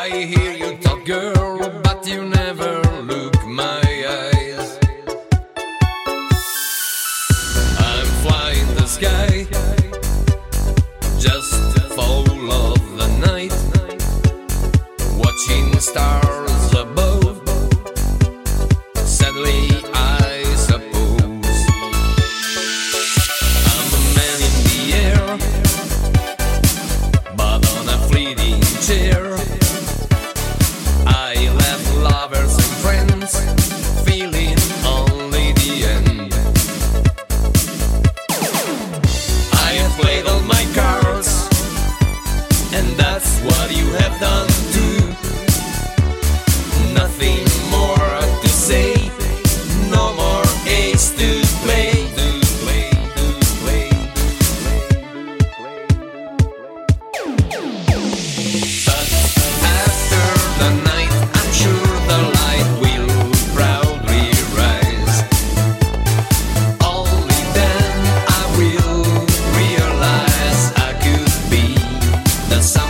I hear you talk, girl, but you never look my eyes. I'm flying the sky, just full of the night, watching stars above. Sadly, I suppose I'm a man in the air, but on a fleeting chair. I left lovers and friends, feeling only the end. I have played all my cards, and that's what you have done too. Nothing more to say, no more ace to play. But after the night, I'm sure the light will proudly rise. Only then I will realize I could be the sun.